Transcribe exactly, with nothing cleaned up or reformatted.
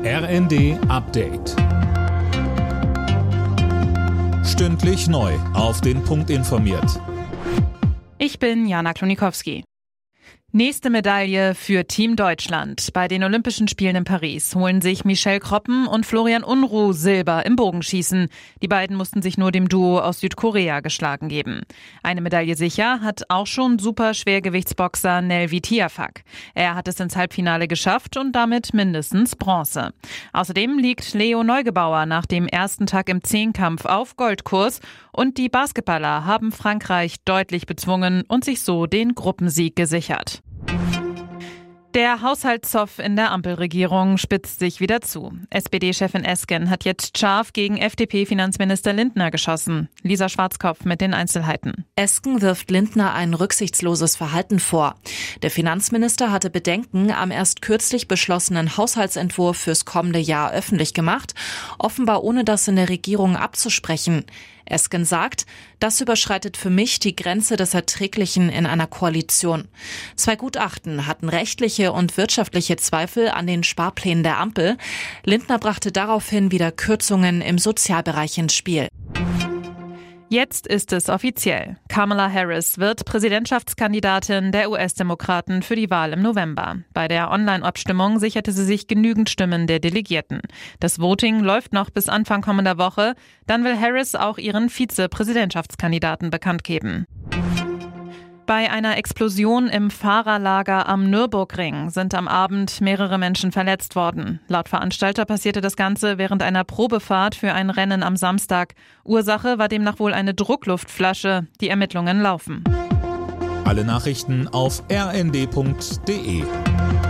R N D Update. Stündlich neu auf den Punkt informiert. Ich bin Jana Klonikowski. Nächste Medaille für Team Deutschland. Bei den Olympischen Spielen in Paris holen sich Michelle Kroppen und Florian Unruh Silber im Bogenschießen. Die beiden mussten sich nur dem Duo aus Südkorea geschlagen geben. Eine Medaille sicher hat auch schon Superschwergewichtsboxer Nelvi Tiafak. Er hat es ins Halbfinale geschafft und damit mindestens Bronze. Außerdem liegt Leo Neugebauer nach dem ersten Tag im Zehnkampf auf Goldkurs und die Basketballer haben Frankreich deutlich bezwungen und sich so den Gruppensieg gesichert. Der Haushaltszoff in der Ampelregierung spitzt sich wieder zu. S P D-Chefin Esken hat jetzt scharf gegen F D P-Finanzminister Lindner geschossen. Lisa Schwarzkopf mit den Einzelheiten. Esken wirft Lindner ein rücksichtsloses Verhalten vor. Der Finanzminister hatte Bedenken am erst kürzlich beschlossenen Haushaltsentwurf fürs kommende Jahr öffentlich gemacht, offenbar ohne das in der Regierung abzusprechen. Esken sagt, das überschreitet für mich die Grenze des Erträglichen in einer Koalition. Zwei Gutachten hatten rechtliche und wirtschaftliche Zweifel an den Sparplänen der Ampel. Lindner brachte daraufhin wieder Kürzungen im Sozialbereich ins Spiel. Jetzt ist es offiziell. Kamala Harris wird Präsidentschaftskandidatin der U S-Demokraten für die Wahl im November. Bei der Online-Abstimmung sicherte sie sich genügend Stimmen der Delegierten. Das Voting läuft noch bis Anfang kommender Woche. Dann will Harris auch ihren Vize-Präsidentschaftskandidaten bekannt geben. Bei einer Explosion im Fahrerlager am Nürburgring sind am Abend mehrere Menschen verletzt worden. Laut Veranstalter passierte das Ganze während einer Probefahrt für ein Rennen am Samstag. Ursache war demnach wohl eine Druckluftflasche. Die Ermittlungen laufen. Alle Nachrichten auf r n d punkt d e.